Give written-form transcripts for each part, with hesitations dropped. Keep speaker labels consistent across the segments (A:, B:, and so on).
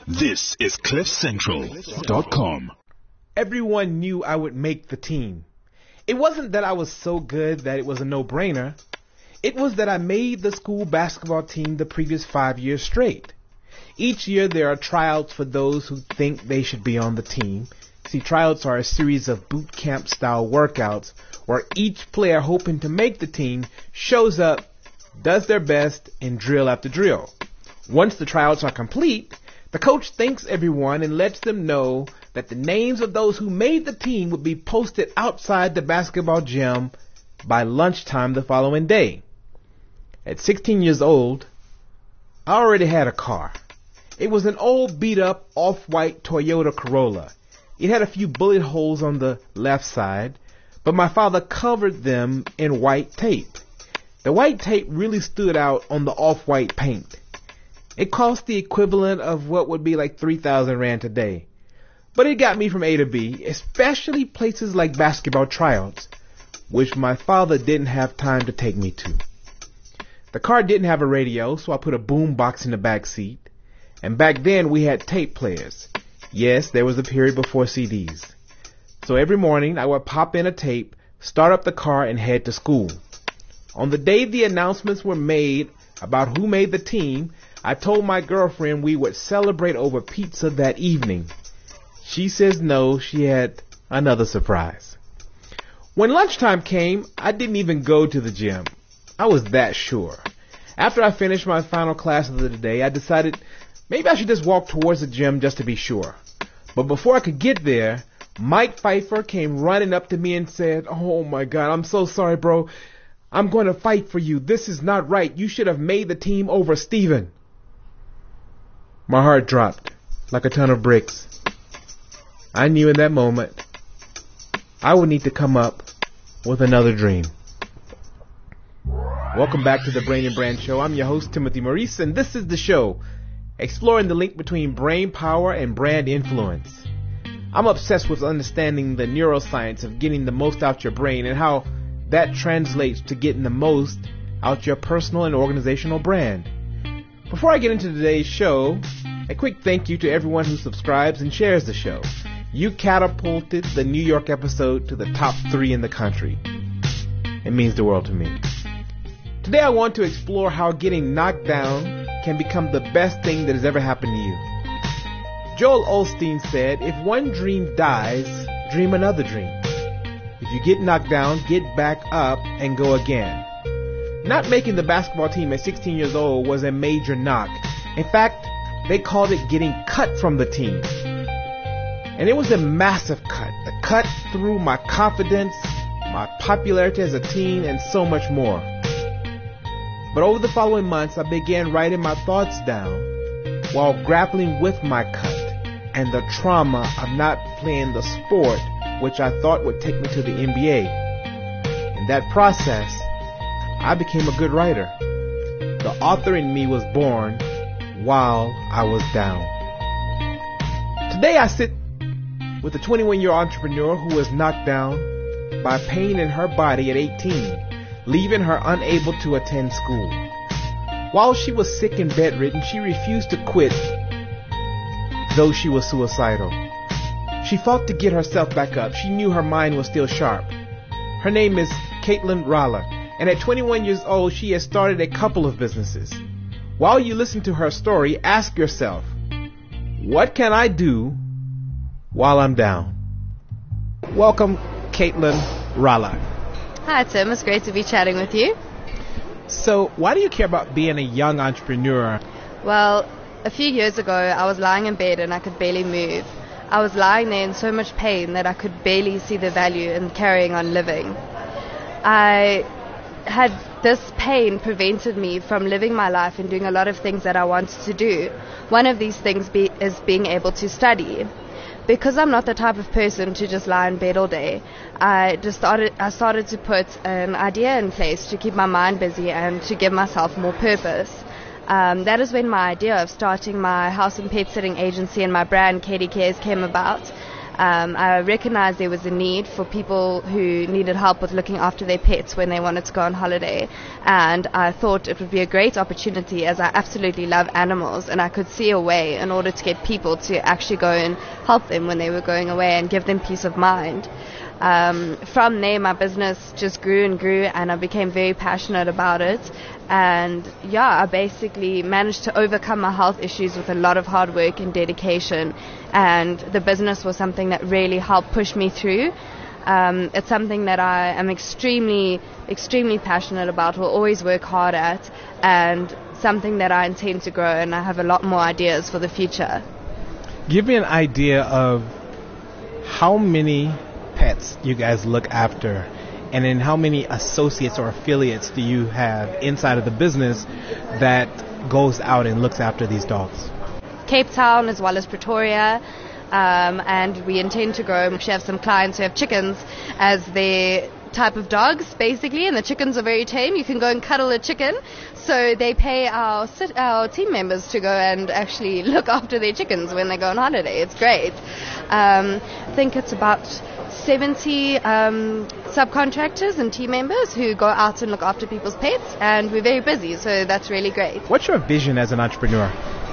A: This is CliffCentral.com.
B: Everyone knew I would make the team. It wasn't that I was so good that it was a no-brainer. It was that I made the school basketball team the previous 5 years straight. Each year there are tryouts for those who think they should be on the team. See, tryouts are a series of boot camp style workouts where each player hoping to make the team shows up, does their best in drill after drill. Once the tryouts are complete, the coach thanks everyone and lets them know that the names of those who made the team would be posted outside the basketball gym by lunchtime the following day. At 16 years old, I already had a car. It was an old beat-up off-white Toyota Corolla. It had a few bullet holes on the left side, but my father covered them in white tape. The white tape really stood out on the off-white paint. It cost the equivalent of what would be like 3,000 Rand today. But it got me from A to B, especially places like basketball tryouts, which my father didn't have time to take me to. The car didn't have a radio, so I put a boom box in the back seat. And back then we had tape players. Yes, there was a period before CDs. So every morning I would pop in a tape, start up the car, and head to school. On the day the announcements were made about who made the team, I told my girlfriend we would celebrate over pizza that evening. She says no, she had another surprise. When lunchtime came, I didn't even go to the gym. I was that sure. After I finished my final class of the day, I decided maybe I should just walk towards the gym just to be sure. But before I could get there, Mike Pfeiffer came running up to me and said, "Oh my God, I'm so sorry, bro. I'm going to fight for you. This is not right. You should have made the team over Steven." My heart dropped like a ton of bricks. I knew in that moment I would need to come up with another dream. Welcome back to the Brain and Brand Show. I'm your host, Timothy Maurice, and this is the show exploring the link between brain power and brand influence. I'm obsessed with understanding the neuroscience of getting the most out your brain and how that translates to getting the most out your personal and organizational brand. Before I get into today's show, a quick thank you to everyone who subscribes and shares the show. You catapulted the New York episode to the top 3 in the country. It means the world to me. Today I want to explore how getting knocked down can become the best thing that has ever happened to you. Joel Osteen said, "If one dream dies, dream another dream. If you get knocked down, get back up and go again." Not making the basketball team at 16 years old was a major knock. In fact, they called it getting cut from the team. And it was a massive cut. A cut through my confidence, my popularity as a teen, and so much more. But over the following months, I began writing my thoughts down while grappling with my cut and the trauma of not playing the sport which I thought would take me to the NBA. In that process, I became a good writer. The author in me was born while I was down. Today I sit with a 21-year entrepreneur who was knocked down by pain in her body at 18, leaving her unable to attend school. While she was sick and bedridden, she refused to quit, though she was suicidal. She fought to get herself back up. She knew her mind was still sharp. Her name is Caitlin Roller, and at 21 years old, she has started a couple of businesses. While you listen to her story, ask yourself, what can I do while I'm down? Welcome, Caitlin Roller.
C: Hi, Tim. It's great to be chatting with you.
B: So, why do you care about being a young entrepreneur?
C: Well, a few years ago, I was lying in bed and I could barely move. I was lying there in so much pain that I could barely see the value in carrying on living. This pain prevented me from living my life and doing a lot of things that I wanted to do. One of these things is being able to study. Because I'm not the type of person to just lie in bed all day, I started to put an idea in place to keep my mind busy and to give myself more purpose. That is when my idea of starting my house and pet sitting agency and my brand, Katie Cares, came about. I recognized there was a need for people who needed help with looking after their pets when they wanted to go on holiday, and I thought it would be a great opportunity, as I absolutely love animals, and I could see a way in order to get people to actually go and help them when they were going away and give them peace of mind. From there, my business just grew and grew, and I became very passionate about it. And I basically managed to overcome my health issues with a lot of hard work and dedication. And the business was something that really helped push me through. It's something that I am extremely, extremely passionate about, will always work hard at, and something that I intend to grow, and I have a lot more ideas for the future.
B: Give me an idea of how many pets you guys look after, and then how many associates or affiliates do you have inside of the business that goes out and looks after these dogs?
C: Cape Town as well as Pretoria, and we intend to grow. We actually have some clients who have chickens as their type of dogs, basically, and the chickens are very tame. You can go and cuddle a chicken, so they pay our team members to go and actually look after their chickens when they go on holiday. It's great. I think it's about 70 subcontractors and team members who go out and look after people's pets, and we're very busy, so that's really great.
B: What's your vision as an entrepreneur?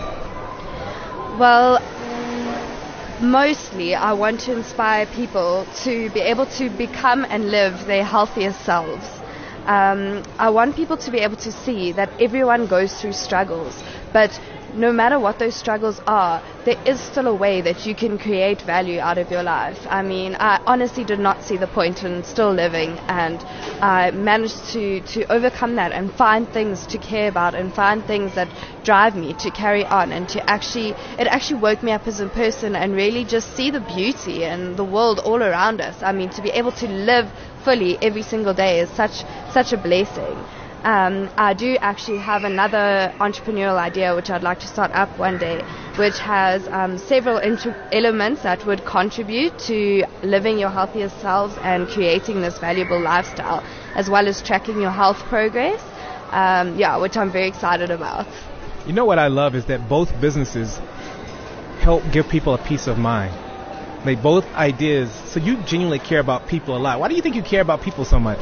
C: Well, mostly I want to inspire people to be able to become and live their healthiest selves. I want people to be able to see that everyone goes through struggles, but no matter what those struggles are, there is still a way that you can create value out of your life. I mean, I honestly did not see the point in still living, and I managed to overcome that and find things to care about and find things that drive me to carry on, and it actually woke me up as a person and really just see the beauty and the world all around us. I mean, to be able to live fully every single day is such a blessing. I do actually have another entrepreneurial idea which I'd like to start up one day, which has several elements that would contribute to living your healthiest selves and creating this valuable lifestyle, as well as tracking your health progress, which I'm very excited about.
B: You know what I love is that both businesses help give people a peace of mind. They both ideas, so you genuinely care about people a lot. Why do you think you care about people so much?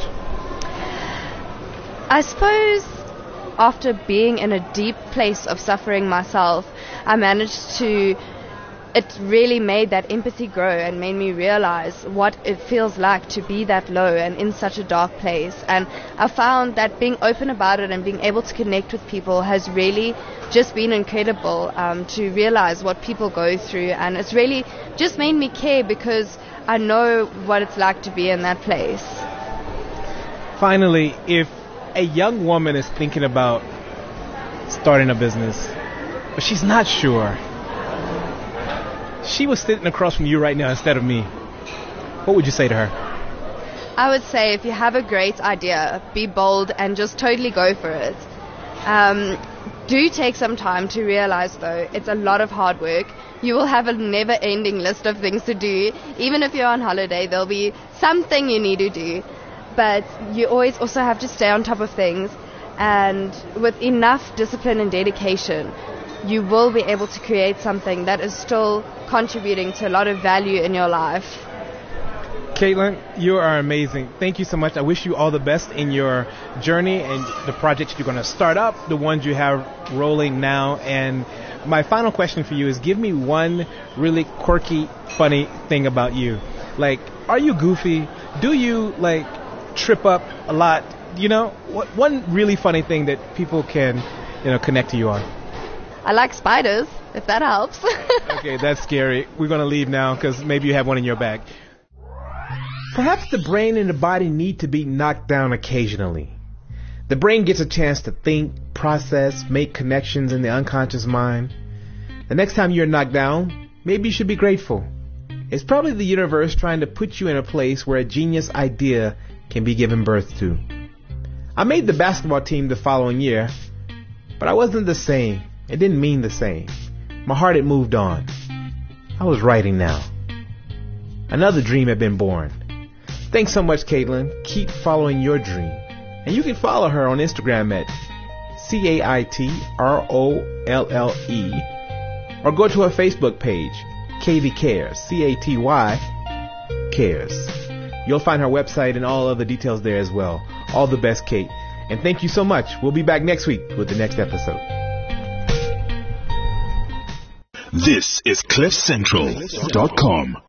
C: I suppose after being in a deep place of suffering myself, it really made that empathy grow and made me realize what it feels like to be that low and in such a dark place. And I found that being open about it and being able to connect with people has really just been incredible, to realize what people go through. And it's really just made me care because I know what it's like to be in that place.
B: Finally, if a young woman is thinking about starting a business, but she's not sure, she was sitting across from you right now instead of me, what would you say to her?
C: I would say, if you have a great idea, be bold and just totally go for it. Do take some time to realize, though, it's a lot of hard work. You will have a never-ending list of things to do. Even if you're on holiday, there'll be something you need to do. But you always also have to stay on top of things, and with enough discipline and dedication, you will be able to create something that is still contributing to a lot of value in your life.
B: Caitlin, you are amazing. Thank you so much. I wish you all the best in your journey and the projects you're going to start up, the ones you have rolling now. And my final question for you is, give me one really quirky, funny thing about you. Like, are you goofy? Do you, trip up a lot? One really funny thing that people can, connect to you on?
C: I like spiders, if that helps.
B: Okay, that's scary. We're going to leave now because maybe you have one in your bag. Perhaps the brain and the body need to be knocked down occasionally. The brain gets a chance to think, process, make connections in the unconscious mind. The next time you're knocked down, maybe you should be grateful. It's probably the universe trying to put you in a place where a genius idea can be given birth to. I made the basketball team the following year, but I wasn't the same. It didn't mean the same. My heart had moved on. I was writing now. Another dream had been born. Thanks so much, Caitlin. Keep following your dream. And you can follow her on Instagram at CAITROLLE, or go to her Facebook page, Katy Cares, C-A-T-Y, Cares. You'll find her website and all other details there as well. All the best, Kate. And thank you so much. We'll be back next week with the next episode.
A: This is CliffCentral.com.